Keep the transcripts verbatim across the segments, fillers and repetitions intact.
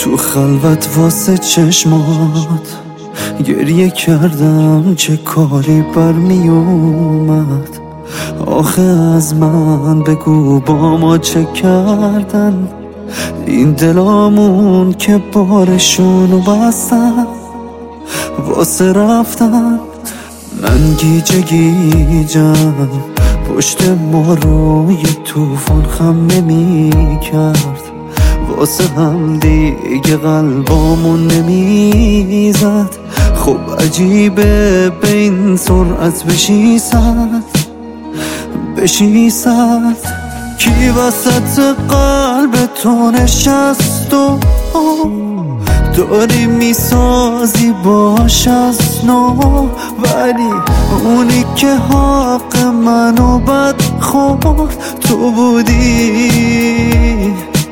تو خلوت واسه چشمات گریه کردم، چه کاری برمی اومد. آخه از من بگو با ما چه کردن این دلامون که بارشونو بستن واسه رفتن. من گیجه گیجم پشت ما رو یه توفان خم نمی کرد، واسه هم دیگه قلبامون نمیزد. خب عجیبه به این سرعت بشی صد بشی صد. کی وسط قلب تو نشست و داری میسازی باش از نو، ولی اونی که حق منو بد خورد تو بودی.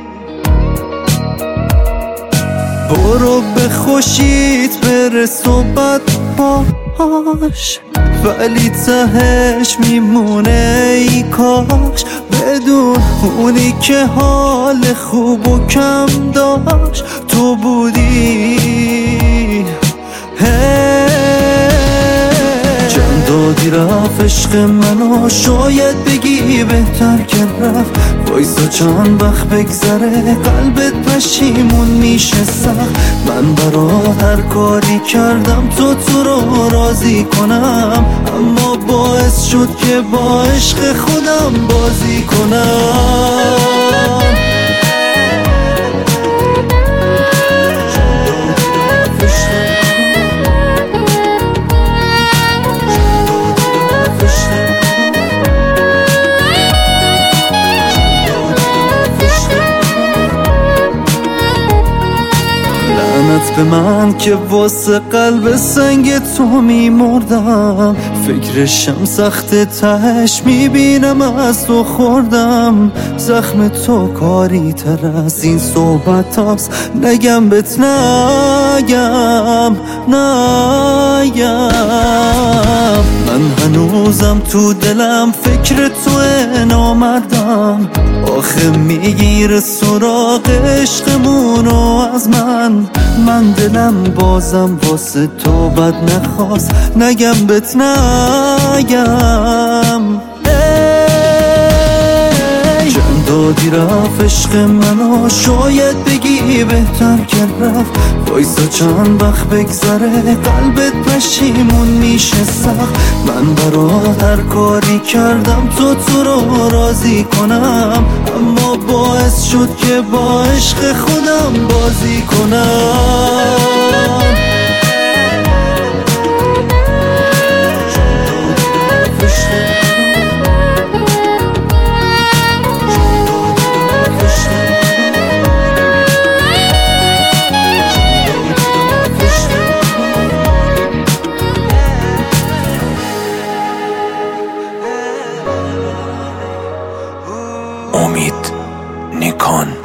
برو به خوشیت برس و بد باش، ولی تهش میمونه ای کاش بدون اونی که حال خوب و کم داشت تو بودی. چند دادی رفت عشق منو، شاید بگی بهتر که رفت. وایسا چند وقت بگذره قلبت پشیمون میشه سخت. من برات هر کاری کردم تو تو رو راضی کنم، اما باعث شد که با عشق خودم بازی کنم. به من که واسه قلب سنگ تو میمردم، فکرشم سخت تهش میبینم از تو خوردم. زخم تو کاری تر از این صحبت هاست، نگم بهت نگم نگم. من هنوزم تو دلم فکر تو نامردم، آخه میگیره سراغ عشقمونو از من. من دلم بازم واسه تو بد نخواست، نگم بهت نگم. چند دادی رفت عشق منو، شاید بگی بهتر که رفت. وایسا چند وقت بگذره قلبت پشیمون میشه سخت. من برات هر کاری کردم تو تو رو راضی کنم، اما باعث شد که با عشق خودم بازی کنم. امید نیکان.